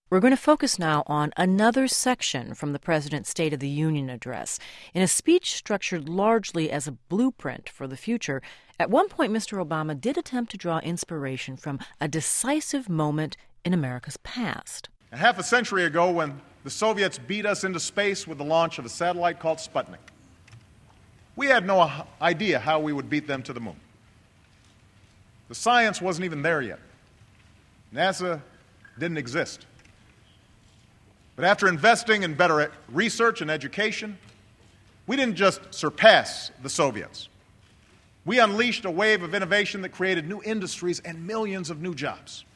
We're going to focus now on another section from the President's State of the Union address. In a speech structured largely as a blueprint for the future, at one point Mr. Obama did attempt to draw inspiration from a decisive moment in America's past. A half a century ago, when the Soviets beat us into space with the launch of a satellite called Sputnik, we had no idea how we would beat them to the moon. The science wasn't even there yet. NASA didn't exist. But after investing in better research and education, we didn't just surpass the Soviets. We unleashed a wave of innovation that created new industries and millions of new jobs.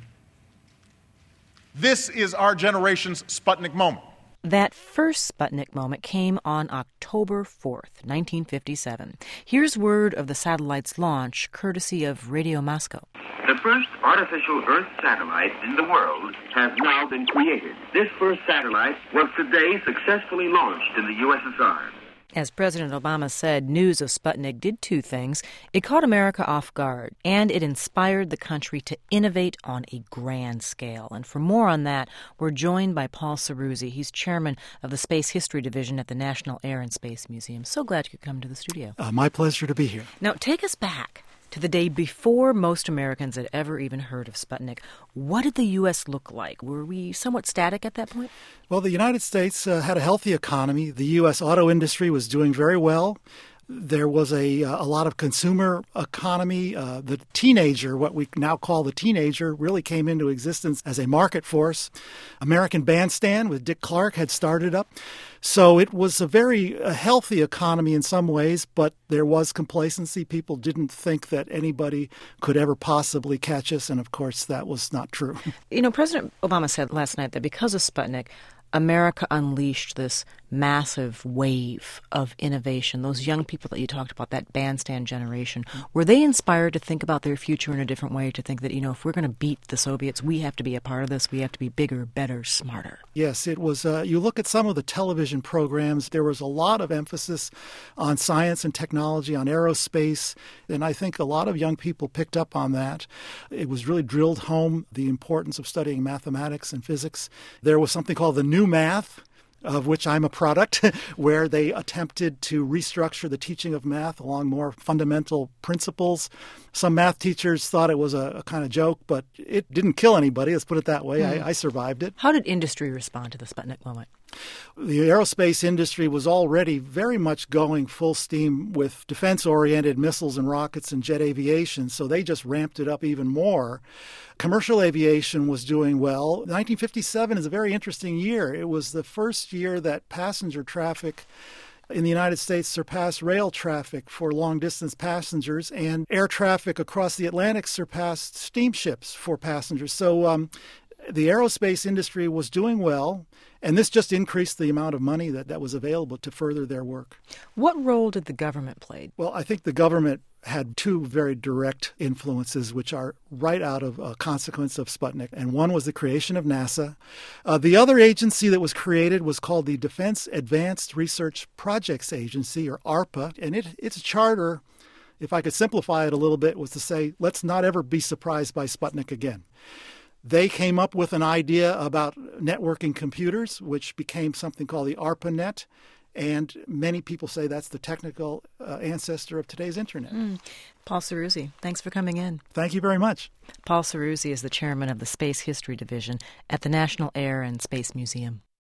This is our generation's Sputnik moment. That first Sputnik moment came on October 4th, 1957. Here's word of the satellite's launch, courtesy of Radio Moscow. The first artificial Earth satellite in the world has now been created. This first satellite was today successfully launched in the USSR. As President Obama said, news of Sputnik did two things. It caught America off guard, and it inspired the country to innovate on a grand scale. And for more on that, we're joined by Paul Ceruzzi. He's chairman of the Space History Division at the National Air and Space Museum. So glad you could come to the studio. My pleasure to be here. Now, take us back to the day before most Americans had ever even heard of Sputnik. What did the U.S. look like? Were we somewhat static at that point? Well, the United States had a healthy economy. The U.S. auto industry was doing very well. There was a lot of consumer economy. The teenager, what we now call the teenager, really came into existence as a market force. American Bandstand with Dick Clark had started up. So it was a very healthy economy in some ways, but there was complacency. People didn't think that anybody could ever possibly catch us, and of course that was not true. You know, President Obama said last night that because of Sputnik, America unleashed this massive wave of innovation. Those young people that you talked about, that bandstand generation, were they inspired to think about their future in a different way, to think that, you know, if we're going to beat the Soviets, we have to be a part of this, we have to be bigger, better, smarter? Yes, it was. You look at some of the television programs, there was a lot of emphasis on science and technology, on aerospace, and I think a lot of young people picked up on that. It was really drilled home, the importance of studying mathematics and physics. There was something called the New Math, of which I'm a product, where they attempted to restructure the teaching of math along more fundamental principles. Some math teachers thought it was a kind of joke, but it didn't kill anybody, let's put it that way. I survived it. How did industry respond to the Sputnik moment? The aerospace industry was already very much going full steam with defense-oriented missiles and rockets and jet aviation, so they just ramped it up even more. Commercial aviation was doing well. 1957 is a very interesting year. It was the first year that passenger traffic in the United States surpassed rail traffic for long-distance passengers, and air traffic across the Atlantic surpassed steamships for passengers. So the aerospace industry was doing well, and this just increased the amount of money that was available to further their work. What role did the government play? Well, I think the government had two very direct influences, which are right out of a consequence of Sputnik. And one was the creation of NASA. The other agency that was created was called the Defense Advanced Research Projects Agency, or ARPA. And its charter, if I could simplify it a little bit, was to say, let's not ever be surprised by Sputnik again. They came up with an idea about networking computers, which became something called the ARPANET. And many people say that's the technical ancestor of today's Internet. Paul Ceruzzi, thanks for coming in. Thank you very much. Paul Ceruzzi is the chairman of the Space History Division at the National Air and Space Museum.